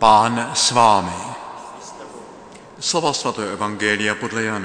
Pán s vámi. Slova svatého evangelia podle Jana.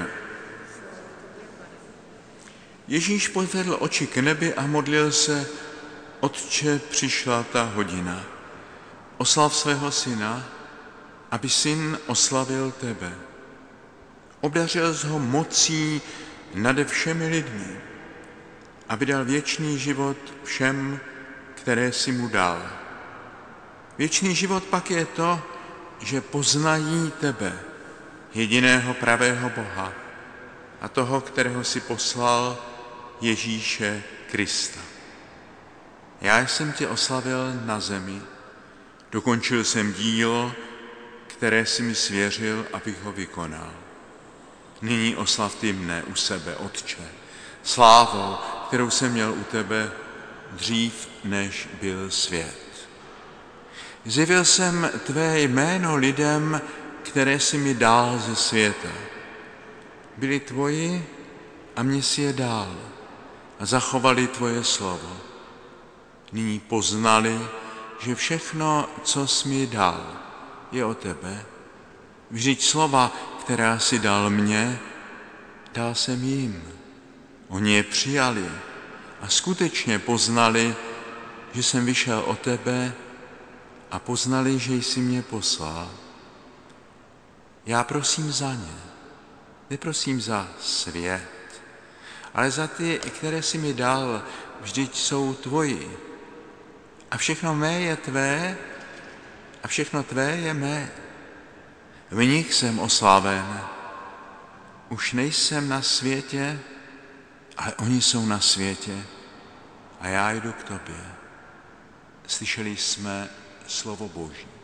Ježíš pozvedl oči k nebi a modlil se: Otče, přišla ta hodina. Oslav svého syna, aby syn oslavil tebe. Obdařil jsi ho mocí nade všemi lidmi, aby dal věčný život všem, které si mu dal. Věčný život pak je to, že poznají tebe, jediného pravého Boha, a toho, kterého si poslal, Ježíše Krista. Já jsem tě oslavil na zemi, dokončil jsem dílo, které si mi svěřil, abych ho vykonal. Nyní oslav ty mne u sebe, Otče, slávou, kterou jsem měl u tebe dřív, než byl svět. Zjevil jsem tvé jméno lidem, které si mi dal ze světa. Byli tvoji a mě si je dal a zachovali tvoje slovo. Nyní poznali, že všechno, co jsi mi dal, je o tebe. Vždyť slova, která si dal mně, dal jsem jim. Oni je přijali a skutečně poznali, že jsem vyšel od tebe, a poznali, že jsi mě poslal. Já prosím za ně, neprosím za svět, ale za ty, které jsi mi dal, vždyť jsou tvoji. A všechno mé je tvé a všechno tvé je mé. V nich jsem oslaven. Už nejsem na světě, ale oni jsou na světě a já jdu k tobě. Slyšeli jsme slovo Boží.